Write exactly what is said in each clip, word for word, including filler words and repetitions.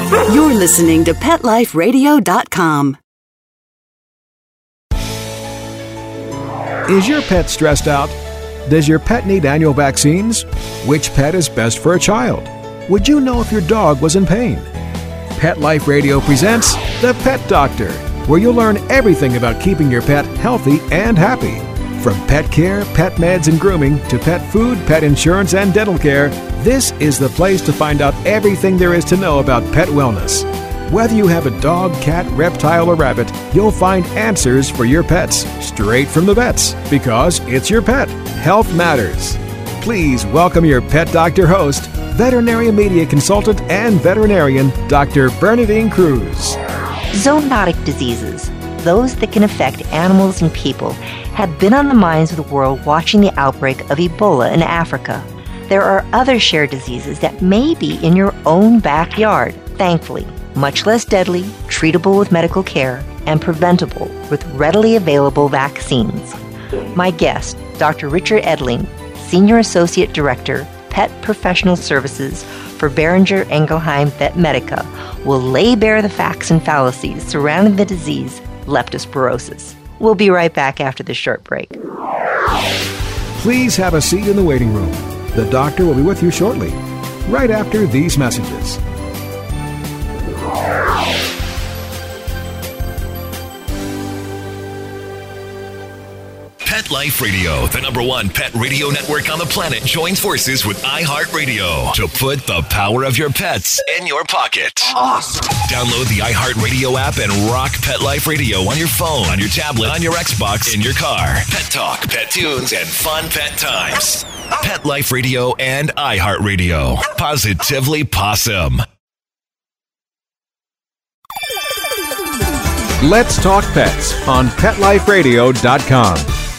You're listening to pet life radio dot com. Is your pet stressed out? Does your pet need annual vaccines? Which pet is best for a child? Would you know if your dog was in pain? Pet Life Radio presents The Pet Doctor, where you'll learn everything about keeping your pet healthy and happy. From pet care, pet meds and grooming, to pet food, pet insurance, and dental care, this is the place to find out everything there is to know about pet wellness. Whether you have a dog, cat, reptile, or rabbit, you'll find answers for your pets straight from the vets, because it's your pet. Health matters. Please welcome your Pet Doctor host, veterinary media consultant and veterinarian, Doctor Bernadine Cruz. Zoonotic diseases, those that can affect animals and people, have been on the minds of the world watching the outbreak of Ebola in Africa. There are other shared diseases that may be in your own backyard, thankfully, much less deadly, treatable with medical care, and preventable with readily available vaccines. My guest, Doctor Richard Edling, Senior Associate Director, Pet Professional Services for Boehringer Ingelheim Vetmedica, will lay bare the facts and fallacies surrounding the disease leptospirosis. We'll be right back after this short break. Please have a seat in the waiting room. The doctor will be with you shortly, right after these messages. Pet Life Radio, the number one pet radio network on the planet, joins forces with iHeartRadio to put the power of your pets in your pocket. Awesome. Download the iHeartRadio app and rock Pet Life Radio on your phone, on your tablet, on your Xbox, in your car. Pet talk, pet tunes, and fun pet times. Pet Life Radio and iHeartRadio. Positively Possum. Let's talk pets on pet life radio dot com.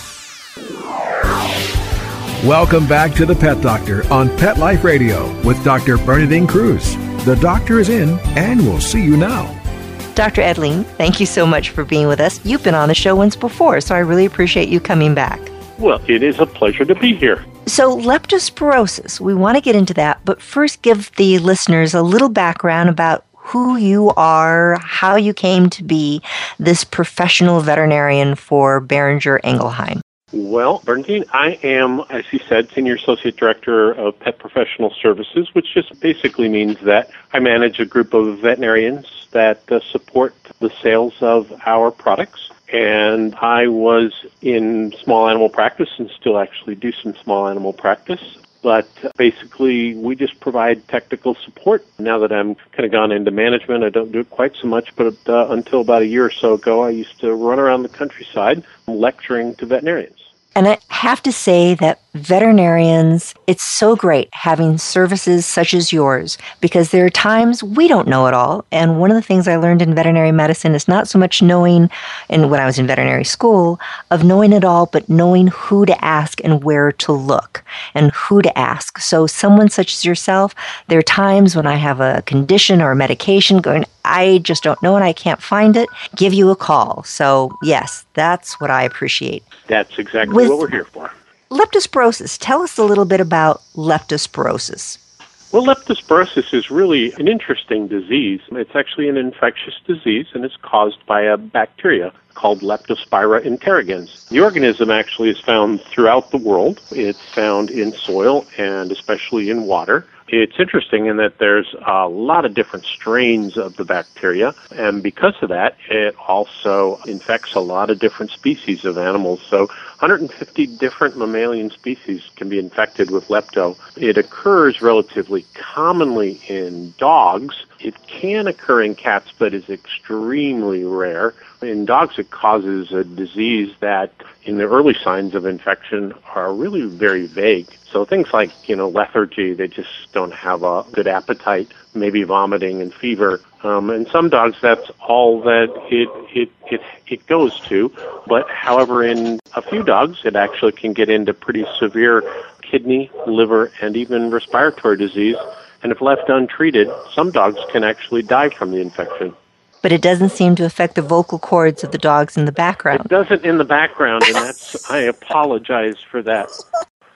Welcome back to The Pet Doctor on Pet Life Radio with Doctor Bernadine Cruz. The doctor is in, and we'll see you now. Doctor Edling, thank you so much for being with us. You've been on the show once before, so I really appreciate you coming back. Well, it is a pleasure to be here. So, leptospirosis, we want to get into that, but first give the listeners a little background about who you are, how you came to be this professional veterinarian for Boehringer Ingelheim. Well, Bernadine, I am, as you said, Senior Associate Director of Pet Professional Services, which just basically means that I manage a group of veterinarians that uh, support the sales of our products. And I was in small animal practice and still actually do some small animal practice. But basically, we just provide technical support. Now that I'm kind of gone into management, I don't do it quite so much, but uh, until about a year or so ago, I used to run around the countryside lecturing to veterinarians. And I have to say that veterinarians, it's so great having services such as yours, because there are times we don't know it all. And one of the things I learned in veterinary medicine is not so much knowing, and when I was in veterinary school, of knowing it all, but knowing who to ask and where to look and who to ask. So someone such as yourself, there are times when I have a condition or a medication going, I just don't know and I can't find it, give you a call. So yes, that's what I appreciate. That's exactly With what we're here for. Leptospirosis, tell us a little bit about leptospirosis. Well, leptospirosis is really an interesting disease. It's actually an infectious disease, and it's caused by a bacteria called Leptospira interrogans. The organism actually is found throughout the world. It's found in soil and especially in water. It's interesting in that there's a lot of different strains of the bacteria, and because of that, it also infects a lot of different species of animals. So one hundred fifty different mammalian species can be infected with lepto. It occurs relatively commonly in dogs. It can occur in cats, but is extremely rare. In dogs, it causes a disease that, in the early signs of infection, are really very vague. So things like, you know, lethargy, they just don't have a good appetite, maybe vomiting and fever. Um, and some dogs, that's all that it, it, it, it goes to. But however, in a few dogs, it actually can get into pretty severe kidney, liver, and even respiratory disease. And if left untreated, some dogs can actually die from the infection. But it doesn't seem to affect the vocal cords of the dogs in the background. It doesn't in the background, and that's, I apologize for that.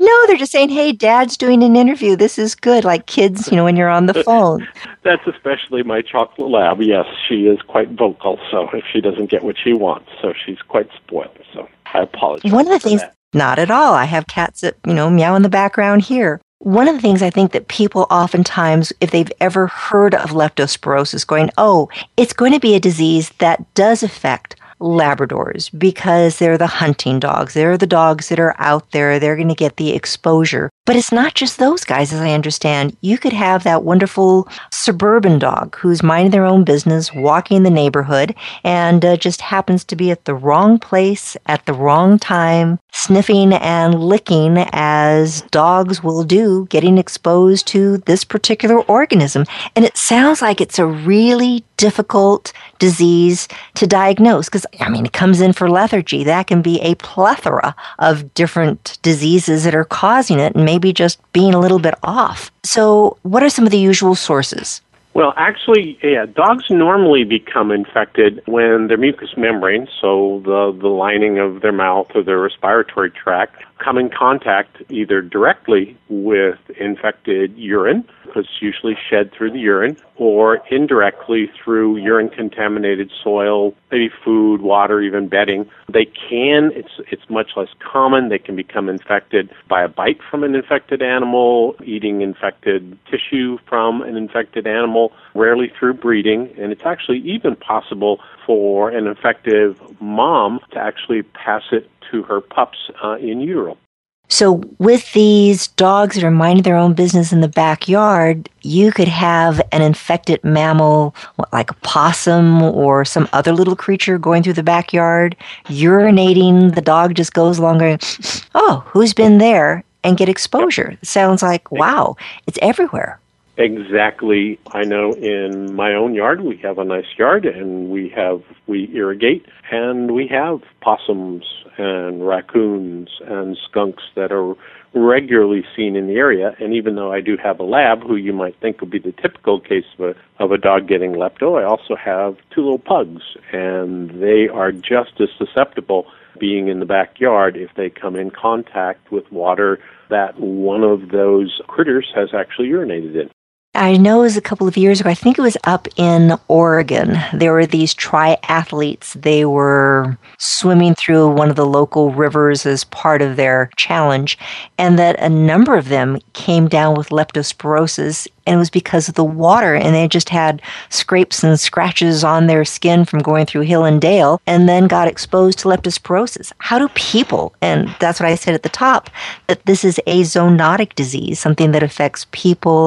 No, they're just saying, hey, Dad's doing an interview. This is good, like kids, you know, when you're on the phone. That's especially my chocolate lab. Yes, she is quite vocal, so if she doesn't get what she wants, so she's quite spoiled. So I apologize. One of the things, that. Not at all. I have cats that, you know, meow in the background here. One of the things I think that people oftentimes, if they've ever heard of leptospirosis, going, oh, it's going to be a disease that does affect Labradors because they're the hunting dogs. They're the dogs that are out there. They're going to get the exposure. But it's not just those guys, as I understand. You could have that wonderful suburban dog who's minding their own business, walking the neighborhood, and uh, just happens to be at the wrong place at the wrong time, sniffing and licking as dogs will do, getting exposed to this particular organism. And it sounds like it's a really difficult disease to diagnose because, I mean, it comes in for lethargy. That can be a plethora of different diseases that are causing it and maybe just being a little bit off. So what are some of the usual sources? Well, actually, yeah, dogs normally become infected when their mucous membrane, so the, the lining of their mouth or their respiratory tract, come in contact either directly with infected urine, because it's usually shed through the urine, or indirectly through urine-contaminated soil, maybe food, water, even bedding. They can, it's it's much less common, they can become infected by a bite from an infected animal, eating infected tissue from an infected animal, rarely through breeding, and it's actually even possible for an infective mom to actually pass it to her pups uh, in utero. So with these dogs that are minding their own business in the backyard, you could have an infected mammal, what, like a possum or some other little creature going through the backyard, urinating. The dog just goes along going, oh, who's been there? And get exposure. It sounds like, wow, it's everywhere. Exactly. I know in my own yard, we have a nice yard, and we have we irrigate, and we have possums and raccoons and skunks that are regularly seen in the area. And even though I do have a lab, who you might think would be the typical case of a, of a dog getting lepto, I also have two little pugs, and they are just as susceptible being in the backyard if they come in contact with water that one of those critters has actually urinated in. I know it was a couple of years ago, I think it was up in Oregon. There were these triathletes. They were swimming through one of the local rivers as part of their challenge, and that a number of them came down with leptospirosis, and it was because of the water, and they just had scrapes and scratches on their skin from going through hill and dale, and then got exposed to leptospirosis. How do people, and that's what I said at the top, that this is a zoonotic disease, something that affects people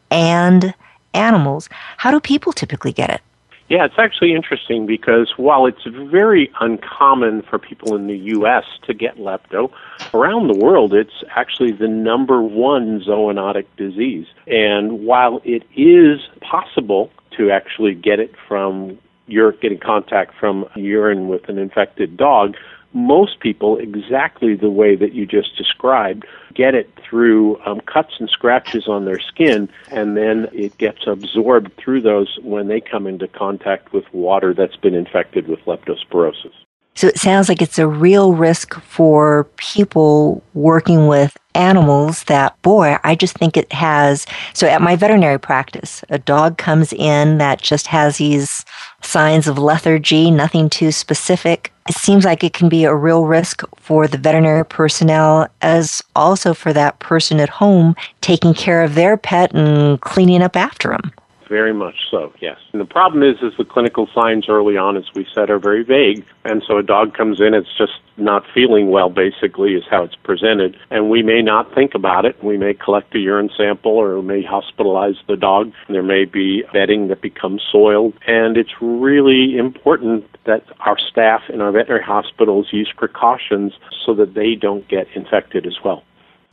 and animals. How do people typically get it? Yeah, it's actually interesting because while it's very uncommon for people in the U S to get lepto, around the world it's actually the number one zoonotic disease. And while it is possible to actually get it from your getting contact from urine with an infected dog, most people, exactly the way that you just described, get it through um, cuts and scratches on their skin, and then it gets absorbed through those when they come into contact with water that's been infected with leptospirosis. So it sounds like it's a real risk for people working with animals that, boy, I just think it has. So at my veterinary practice, a dog comes in that just has these signs of lethargy, nothing too specific. It seems like it can be a real risk for the veterinary personnel as also for that person at home taking care of their pet and cleaning up after them. Very much so, yes. And the problem is, is the clinical signs early on, as we said, are very vague. And so a dog comes in, it's just not feeling well, basically, is how it's presented. And we may not think about it. We may collect a urine sample or we may hospitalize the dog. There may be bedding that becomes soiled. And it's really important that our staff in our veterinary hospitals use precautions so that they don't get infected as well.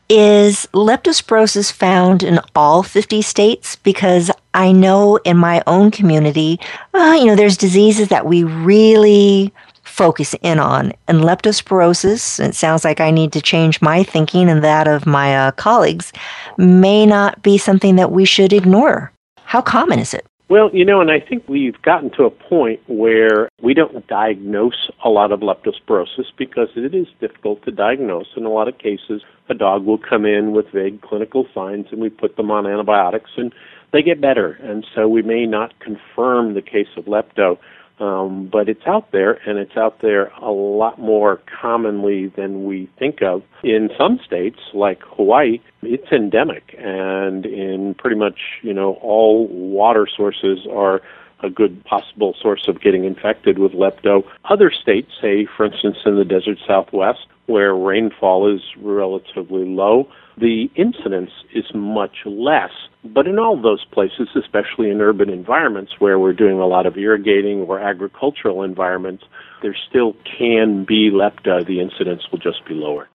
Is leptospirosis found in all fifty states? Because I know in my own community, uh, you know, there's diseases that we really focus in on. And leptospirosis, it sounds like I need to change my thinking and that of my uh, colleagues, may not be something that we should ignore. How common is it? Well, you know, and I think we've gotten to a point where we don't diagnose a lot of leptospirosis because it is difficult to diagnose. In a lot of cases, a dog will come in with vague clinical signs, and we put them on antibiotics, and they get better. And so we may not confirm the case of lepto, um, but it's out there, and it's out there a lot more commonly than we think of. In some states, like Hawaii, it's endemic, and in pretty much, you know, all water sources are a good possible source of getting infected with lepto. Other states, say, for instance, in the desert Southwest, where rainfall is relatively low, the incidence is much less. But in all those places, especially in urban environments where we're doing a lot of irrigating or agricultural environments, there still can be lepta. The incidence will just be lower.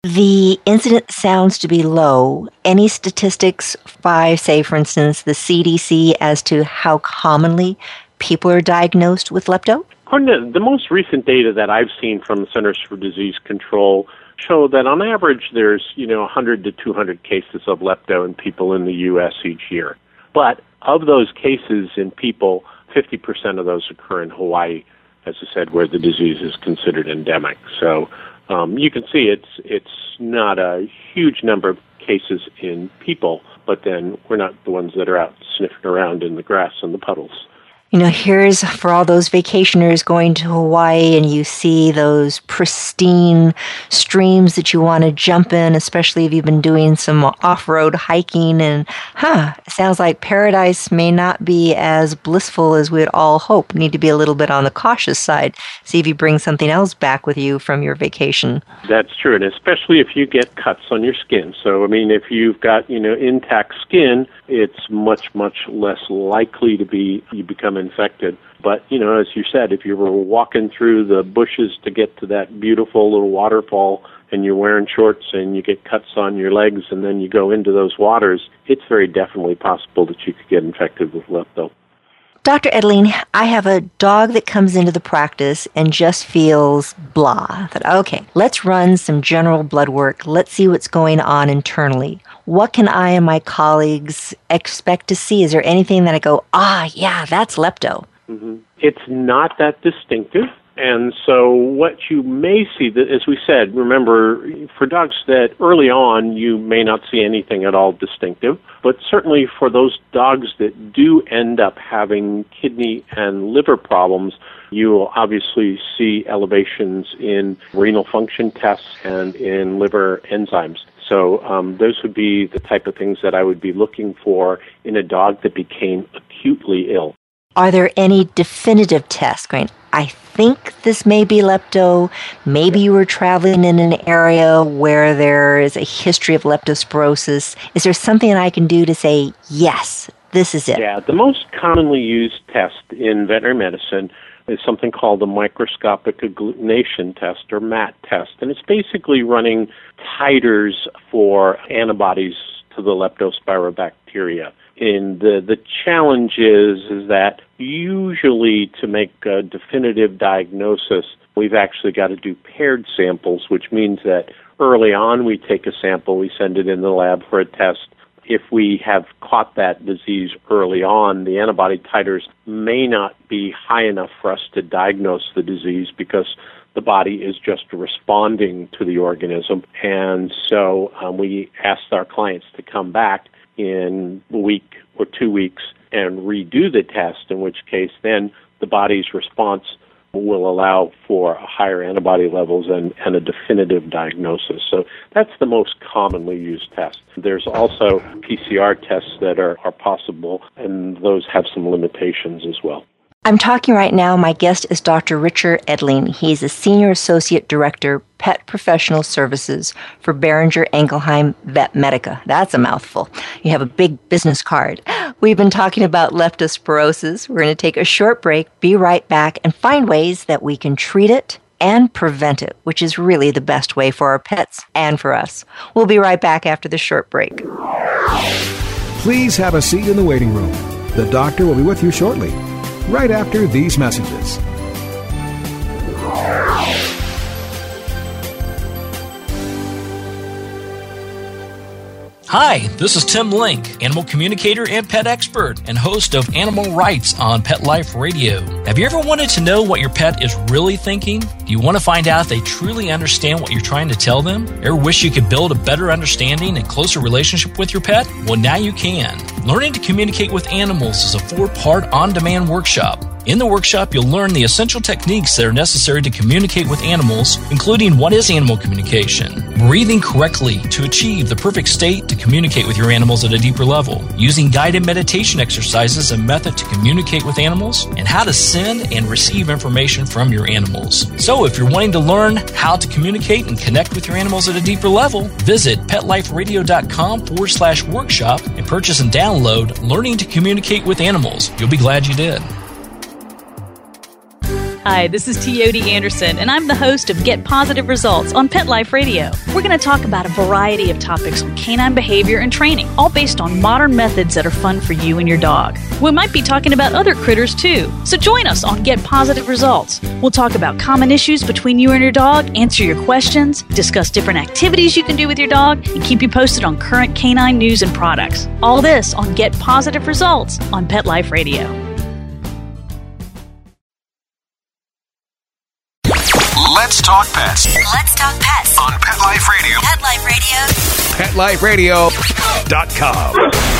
The incidence sounds to be low. Any statistics by, say, for instance, the C D C as to how commonly people are diagnosed with lepto? According to the most recent data that I've seen from the Centers for Disease Control show that on average there's, you know, one hundred to two hundred cases of lepto in people in the U S each year. But of those cases in people, fifty percent of those occur in Hawaii, as I said, where the disease is considered endemic. So um, you can see it's it's not a huge number of cases in people, but then we're not the ones that are out sniffing around in the grass and the puddles. You know, here's for all those vacationers going to Hawaii and you see those pristine streams that you want to jump in, especially if you've been doing some off-road hiking. And, huh, it sounds like paradise may not be as blissful as we'd all hope. Need to be a little bit on the cautious side. See if you bring something else back with you from your vacation. That's true, and especially if you get cuts on your skin. So, I mean, if you've got, you know, intact skin, it's much, much less likely to be you become infected. But, you know, as you said, if you were walking through the bushes to get to that beautiful little waterfall and you're wearing shorts and you get cuts on your legs and then you go into those waters, it's very definitely possible that you could get infected with lepto. Doctor Edeling, I have a dog that comes into the practice and just feels blah. I thought, okay, let's run some general blood work. Let's see what's going on internally. What can I and my colleagues expect to see? Is there anything that I go, ah, yeah, that's lepto? Mm-hmm. It's not that distinctive. And so what you may see, that, as we said, remember, for dogs that early on you may not see anything at all distinctive, but certainly for those dogs that do end up having kidney and liver problems, you will obviously see elevations in renal function tests and in liver enzymes. So um, those would be the type of things that I would be looking for in a dog that became acutely ill. Are there any definitive tests going, I think this may be lepto, maybe you were traveling in an area where there is a history of leptospirosis. Is there something I can do to say, yes, this is it? Yeah, the most commonly used test in veterinary medicine is something called the microscopic agglutination test, or M A T test, and it's basically running titers for antibodies to the leptospirobacteria. And the, the challenge is, is that usually to make a definitive diagnosis, we've actually got to do paired samples, which means that early on we take a sample, we send it in the lab for a test. If we have caught that disease early on, the antibody titers may not be high enough for us to diagnose the disease because the body is just responding to the organism. And so um, we ask our clients to come back in a week or two weeks and redo the test, in which case then the body's response will allow for higher antibody levels and, and a definitive diagnosis. So that's the most commonly used test. There's also P C R tests that are, are possible, and those have some limitations as well. I'm talking right now, my guest is Doctor Richard Edeling. He's a Senior Associate Director, Pet Professional Services for Boehringer Ingelheim Vet Medica. That's a mouthful. You have a big business card. We've been talking about leptospirosis. We're going to take a short break, be right back, and find ways that we can treat it and prevent it, which is really the best way for our pets and for us. We'll be right back after the short break. Please have a seat in the waiting room. The doctor will be with you shortly, right after these messages. Hi, this is Tim Link, animal communicator and pet expert and host of Animal Rights on Pet Life Radio. Have you ever wanted to know what your pet is really thinking? Do you want to find out if they truly understand what you're trying to tell them? Ever wish you could build a better understanding and closer relationship with your pet? Well, now you can. Learning to Communicate with Animals is a four-part on-demand workshop. In the workshop, you'll learn the essential techniques that are necessary to communicate with animals, including what is animal communication, breathing correctly to achieve the perfect state to communicate with your animals at a deeper level, using guided meditation exercises and method to communicate with animals, and how to send and receive information from your animals. So if you're wanting to learn how to communicate and connect with your animals at a deeper level, visit PetLifeRadio.com forward slash workshop and purchase and download Learning to Communicate with Animals. You'll be glad you did. Hi, this is Teody Anderson, and I'm the host of Get Positive Results on Pet Life Radio. We're going to talk about a variety of topics on canine behavior and training, all based on modern methods that are fun for you and your dog. We might be talking about other critters too, so join us on Get Positive Results. We'll talk about common issues between you and your dog, answer your questions, discuss different activities you can do with your dog, and keep you posted on current canine news and products. All this on Get Positive Results on Pet Life Radio. Let's talk pets. Let's talk pets On Pet Life Radio. Pet Life Radio. Pet Life Radio dot com.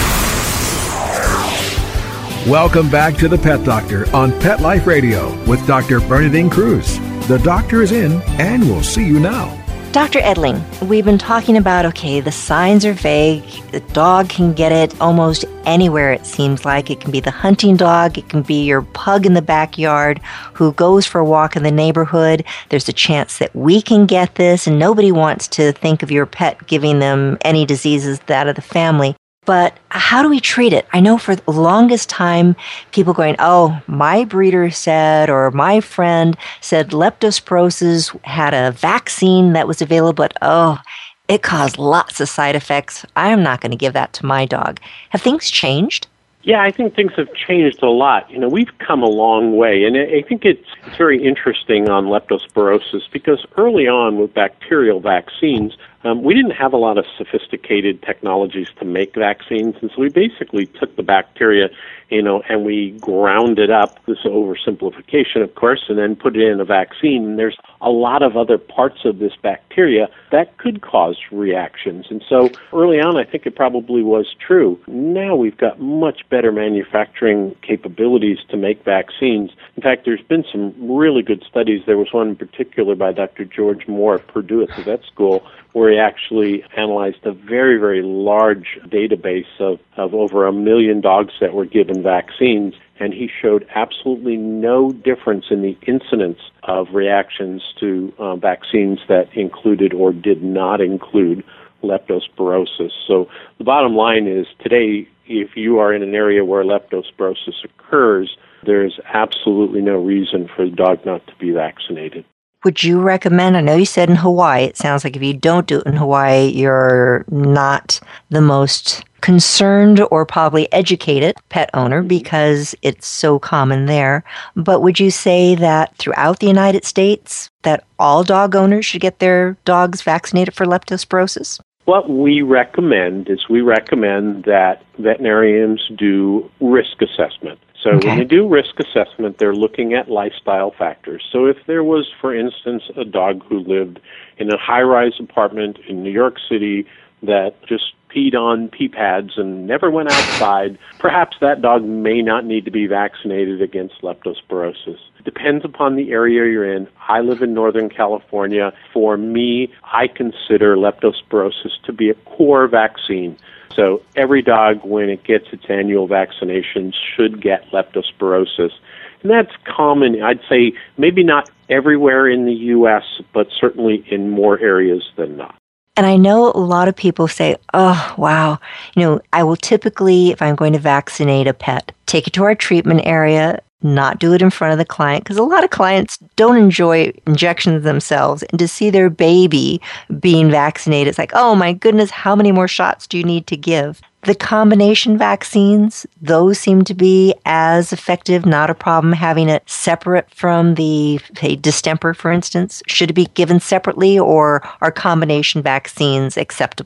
Welcome back to the Pet Doctor on Pet Life Radio with Doctor Bernadine Cruz. The doctor is in, and we'll see you now. Doctor Edling, we've been talking about, okay, the signs are vague. The dog can get it almost anywhere, it seems like. It can be the hunting dog. It can be your pug in the backyard who goes for a walk in the neighborhood. There's a chance that we can get this, and nobody wants to think of your pet giving them any diseases out of the family. But how do we treat it? I know for the longest time, people going, oh, my breeder said, or my friend said leptospirosis had a vaccine that was available, but oh, it caused lots of side effects. I am not going to give that to my dog. Have things changed? Yeah, I think things have changed a lot. You know, we've come a long way, and I think it's, it's very interesting on leptospirosis because early on with bacterial vaccines, um, we didn't have a lot of sophisticated technologies to make vaccines, and so we basically took the bacteria, you know, and we ground it up, this oversimplification, of course, and then put it in a vaccine. And there's a lot of other parts of this bacteria that could cause reactions. And so early on, I think it probably was true. Now we've got much better manufacturing capabilities to make vaccines. In fact, there's been some really good studies. There was one in particular by Doctor George Moore at Purdue at the vet school, where he actually analyzed a very, very large database of, of over a million dogs that were given vaccines, and he showed absolutely no difference in the incidence of reactions to uh, vaccines that included or did not include leptospirosis. So the bottom line is today, if you are in an area where leptospirosis occurs, there's absolutely no reason for the dog not to be vaccinated. Would you recommend, I know you said in Hawaii, it sounds like if you don't do it in Hawaii, you're not the most concerned or probably educated pet owner because it's so common there. But would you say that throughout the United States, that all dog owners should get their dogs vaccinated for leptospirosis? What we recommend is we recommend that veterinarians do risk assessment. So okay. When they do risk assessment, they're looking at lifestyle factors. So if there was, for instance, a dog who lived in a high-rise apartment in New York City that just peed on pee pads and never went outside, perhaps that dog may not need to be vaccinated against leptospirosis. It depends upon the area you're in. I live in Northern California. For me, I consider leptospirosis to be a core vaccine. So every dog, when it gets its annual vaccination, should get leptospirosis. And that's common, I'd say, maybe not everywhere in the U S, but certainly in more areas than not. And I know a lot of people say, oh, wow, you know, I will typically, if I'm going to vaccinate a pet, take it to our treatment area, not do it in front of the client, because a lot of clients don't enjoy injections themselves. And to see their baby being vaccinated, it's like, oh my goodness, how many more shots do you need to give? The combination vaccines, those seem to be as effective, not a problem having it separate from the, say, distemper, for instance. Should it be given separately, or are combination vaccines acceptable?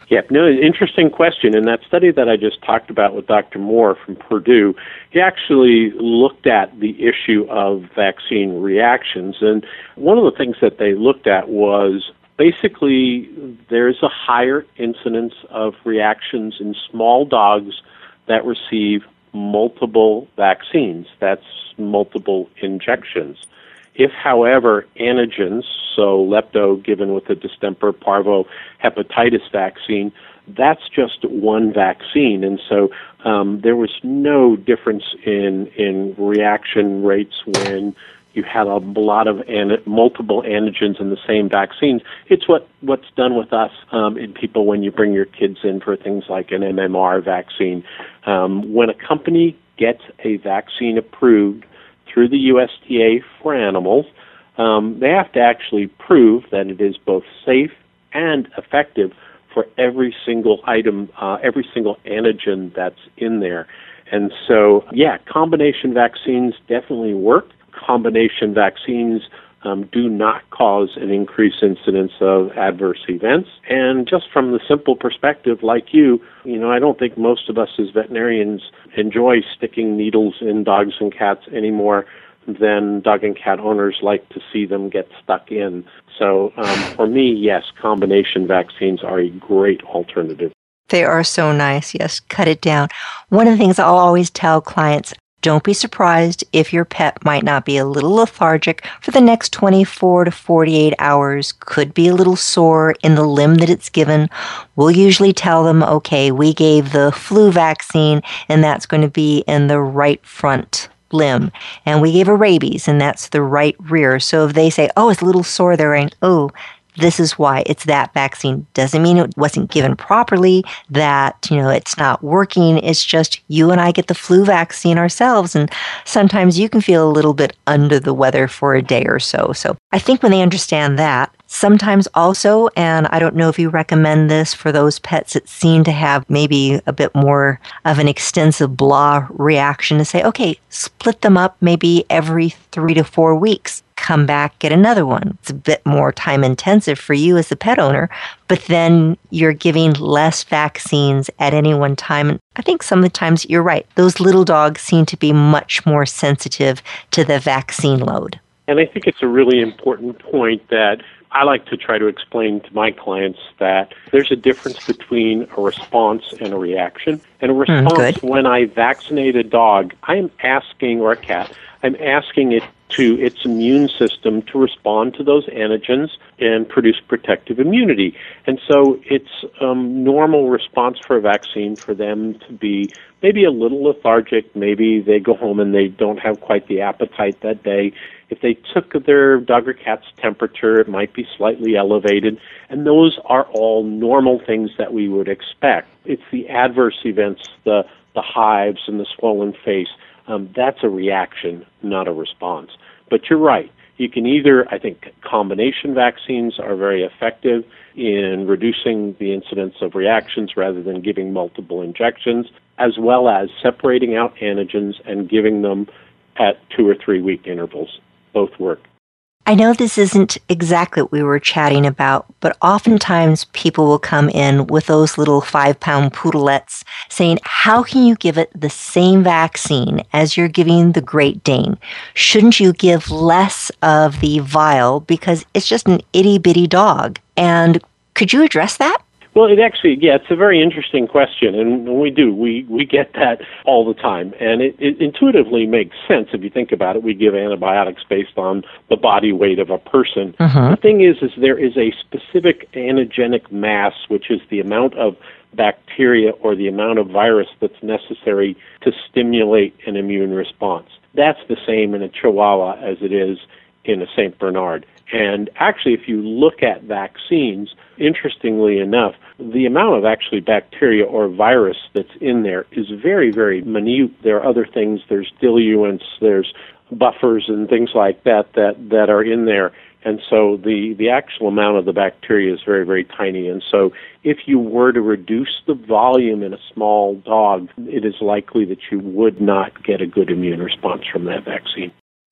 Yeah, no, interesting question. In that study that I just talked about with Doctor Moore from Purdue, he actually looked at the issue of vaccine reactions. And one of the things that they looked at was basically there's a higher incidence of reactions in small dogs that receive multiple vaccines. That's multiple injections. If, however, antigens, so lepto given with the distemper parvo hepatitis vaccine, that's just one vaccine. And so um, there was no difference in, in reaction rates when you had a lot of an, multiple antigens in the same vaccines. It's what, what's done with us um, in people when you bring your kids in for things like an M M R vaccine. Um, when a company gets a vaccine approved through the U S D A for animals, um, they have to actually prove that it is both safe and effective for every single item, uh, every single antigen that's in there. And so, yeah, combination vaccines definitely work. Combination vaccines um, do not cause an increased incidence of adverse events. And just from the simple perspective, like you, you know, I don't think most of us as veterinarians enjoy sticking needles in dogs and cats any more than dog and cat owners like to see them get stuck in. So um, for me, yes, combination vaccines are a great alternative. They are so nice. Yes, cut it down. One of the things I'll always tell clients, don't be surprised if your pet might not be a little lethargic for the next twenty-four to forty-eight hours, could be a little sore in the limb that it's given. We'll usually tell them, okay, we gave the flu vaccine and that's going to be in the right front limb. And we gave a rabies and that's the right rear. So if they say, oh, it's a little sore there, and oh, this is why it's that vaccine. Doesn't mean it wasn't given properly, that, you know, it's not working. It's just you and I get the flu vaccine ourselves. And sometimes you can feel a little bit under the weather for a day or so. So I think when they understand that, sometimes also, and I don't know if you recommend this for those pets that seem to have maybe a bit more of an extensive blah reaction, to say, okay, split them up maybe every three to four weeks. Come back, get another one. It's a bit more time intensive for you as the pet owner, but then you're giving less vaccines at any one time. And I think some of the times you're right. Those little dogs seem to be much more sensitive to the vaccine load. And I think it's a really important point that I like to try to explain to my clients that there's a difference between a response and a reaction. And a response, mm, when I vaccinate a dog, I'm asking, or a cat, I'm asking it to its immune system to respond to those antigens and produce protective immunity. And so it's um, normal response for a vaccine for them to be maybe a little lethargic. Maybe they go home and they don't have quite the appetite that day. If they took their dog or cat's temperature, it might be slightly elevated. And those are all normal things that we would expect. It's the adverse events, the, the hives and the swollen face. Um, that's a reaction, not a response. But you're right. You can either, I think, combination vaccines are very effective in reducing the incidence of reactions rather than giving multiple injections, as well as separating out antigens and giving them at two or three week intervals. Both work. I know this isn't exactly what we were chatting about, but oftentimes people will come in with those little five-pound poodlettes saying, how can you give it the same vaccine as you're giving the Great Dane? Shouldn't you give less of the vial because it's just an itty-bitty dog? And could you address that? Well, it actually, yeah, it's a very interesting question, and we do. We we get that all the time, and it, it intuitively makes sense if you think about it. We give antibiotics based on the body weight of a person. Uh-huh. The thing is, is there is a specific antigenic mass, which is the amount of bacteria or the amount of virus that's necessary to stimulate an immune response. That's the same in a Chihuahua as it is in a Saint Bernard. And actually, if you look at vaccines, interestingly enough, the amount of actually bacteria or virus that's in there is very, very minute. There are other things, there's diluents, there's buffers and things like that that, that are in there. And so the, the actual amount of the bacteria is very, very tiny. And so if you were to reduce the volume in a small dog, it is likely that you would not get a good immune response from that vaccine.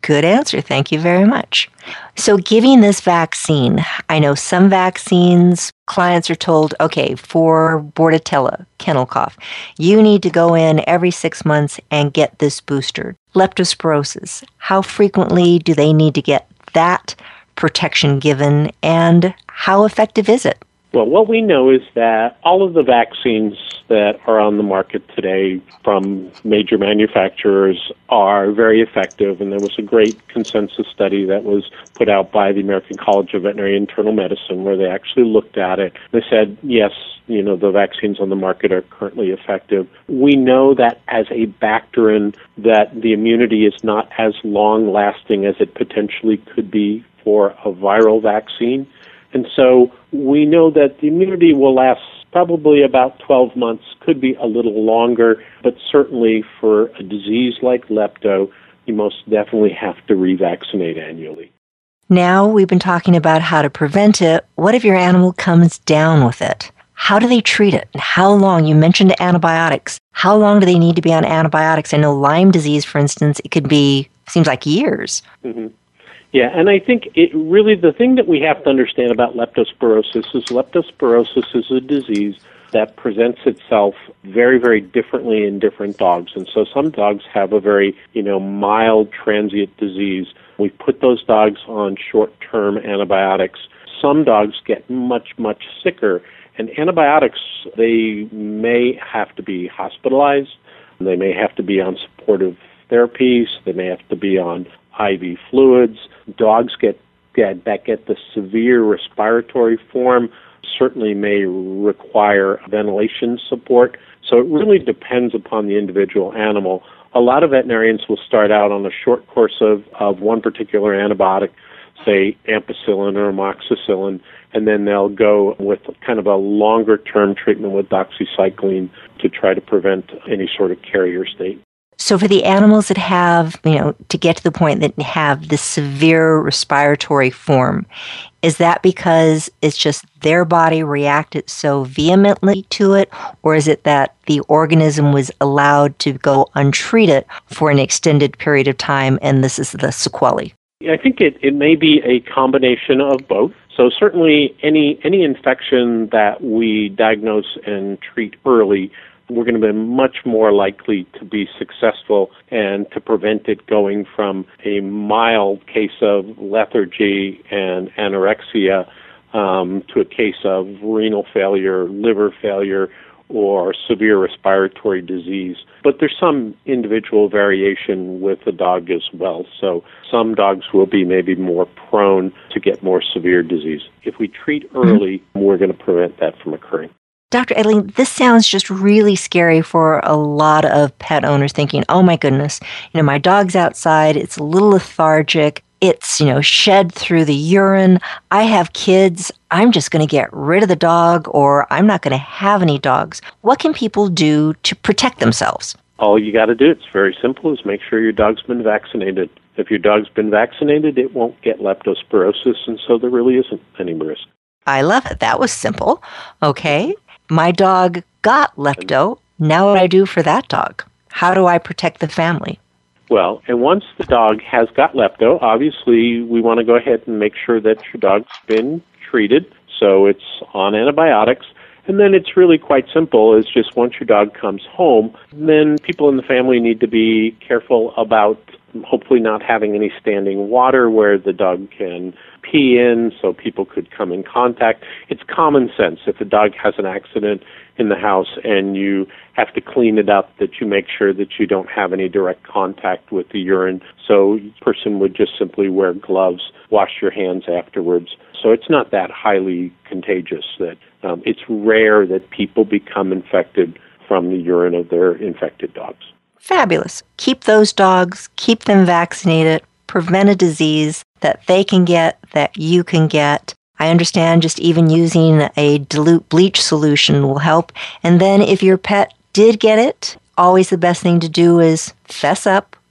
Good answer. Thank you very much. So giving this vaccine, I know some vaccines, clients are told, okay, for Bordetella, kennel cough, you need to go in every six months and get this booster. Leptospirosis, how frequently do they need to get that protection given, and how effective is it? Well, what we know is that all of the vaccines that are on the market today from major manufacturers are very effective, and there was a great consensus study that was put out by the American College of Veterinary Internal Medicine where they actually looked at it. They said, yes, you know, the vaccines on the market are currently effective. We know that as a bacterin that the immunity is not as long-lasting as it potentially could be for a viral vaccine. And so we know that the immunity will last probably about twelve months, could be a little longer, but certainly for a disease like lepto, you most definitely have to revaccinate annually. Now we've been talking about how to prevent it. What if your animal comes down with it? How do they treat it? How long? You mentioned antibiotics. How long do they need to be on antibiotics? I know Lyme disease, for instance, it could be, seems like years. Mm-hmm. Yeah, and I think it really, the thing that we have to understand about leptospirosis is leptospirosis is a disease that presents itself very, very differently in different dogs. And so some dogs have a very, you know, mild transient disease. We put those dogs on short-term antibiotics. Some dogs get much, much sicker. And antibiotics, they may have to be hospitalized. They may have to be on supportive therapies. They may have to be on I V fluids. Dogs get, get that get the severe respiratory form certainly may require ventilation support. So it really depends upon the individual animal. A lot of veterinarians will start out on a short course of, of one particular antibiotic, say ampicillin or amoxicillin, and then they'll go with kind of a longer-term treatment with doxycycline to try to prevent any sort of carrier state. So for the animals that have, you know, to get to the point that have this severe respiratory form, is that because it's just their body reacted so vehemently to it, or is it that the organism was allowed to go untreated for an extended period of time and this is the sequelae? I think it, it may be a combination of both. So certainly any any infection that we diagnose and treat early, we're going to be much more likely to be successful and to prevent it going from a mild case of lethargy and anorexia um, to a case of renal failure, liver failure, or severe respiratory disease. But there's some individual variation with the dog as well. So some dogs will be maybe more prone to get more severe disease. If we treat early, we're going to prevent that from occurring. Doctor Edling, this sounds just really scary for a lot of pet owners thinking, oh my goodness, you know, my dog's outside, it's a little lethargic, it's, you know, shed through the urine, I have kids, I'm just going to get rid of the dog or I'm not going to have any dogs. What can people do to protect themselves? All you got to do, it's very simple, is make sure your dog's been vaccinated. If your dog's been vaccinated, it won't get leptospirosis, and so there really isn't any risk. I love it. That was simple. Okay. My dog got lepto. Now what do I do for that dog? How do I protect the family? Well, and once the dog has got lepto, obviously we want to go ahead and make sure that your dog's been treated, so it's on antibiotics. And then it's really quite simple. It's just once your dog comes home, then people in the family need to be careful about hopefully not having any standing water where the dog can pee in, so people could come in contact. It's common sense. If a dog has an accident in the house and you have to clean it up, that you make sure that you don't have any direct contact with the urine. So a person would just simply wear gloves, wash your hands afterwards. So it's not that highly contagious. That um, it's rare that people become infected from the urine of their infected dogs. Fabulous. Keep those dogs, keep them vaccinated, prevent a disease that they can get, that you can get. I understand just even using a dilute bleach solution will help. And then if your pet did get it, always the best thing to do is fess up,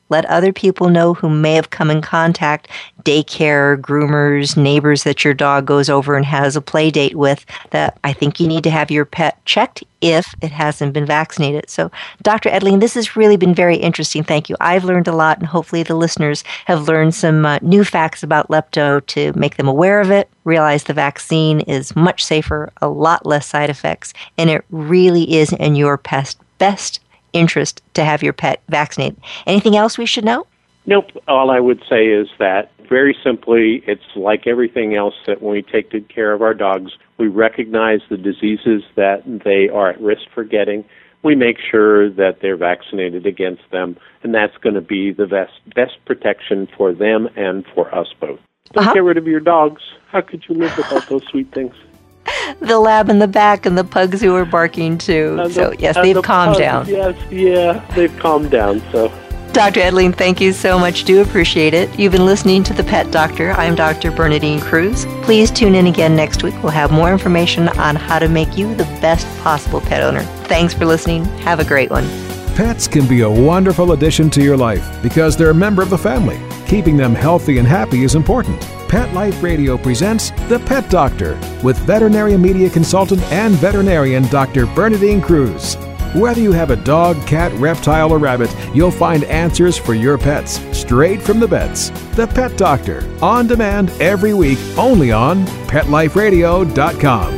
Let other people know who may have come in contact, daycare, groomers, neighbors that your dog goes over and has a play date with, that I think you need to have your pet checked if it hasn't been vaccinated. So, Doctor Edling, this has really been very interesting. Thank you. I've learned a lot, and hopefully the listeners have learned some uh, new facts about lepto to make them aware of it, realize the vaccine is much safer, a lot less side effects, and it really is in your pet's best interest to have your pet vaccinated. Anything else we should know? Nope. All I would say is that, very simply, it's like everything else that when we take good care of our dogs, we recognize the diseases that they are at risk for getting. We make sure that they're vaccinated against them, and that's going to be the best, best protection for them and for us both. Don't uh-huh. get rid of your dogs. How could you live without those sweet things? The lab in the back and the pugs who are barking too. And so, the, yes, they've the calmed pugs, down. Yes, yeah, they've calmed down, so... Doctor Edling, thank you so much. Do appreciate it. You've been listening to The Pet Doctor. I'm Doctor Bernadine Cruz. Please tune in again next week. We'll have more information on how to make you the best possible pet owner. Thanks for listening. Have a great one. Pets can be a wonderful addition to your life because they're a member of the family. Keeping them healthy and happy is important. Pet Life Radio presents The Pet Doctor with veterinary media consultant and veterinarian Doctor Bernadine Cruz. Whether you have a dog, cat, reptile, or rabbit, you'll find answers for your pets straight from the vets. The Pet Doctor, on demand every week, only on pet life radio dot com.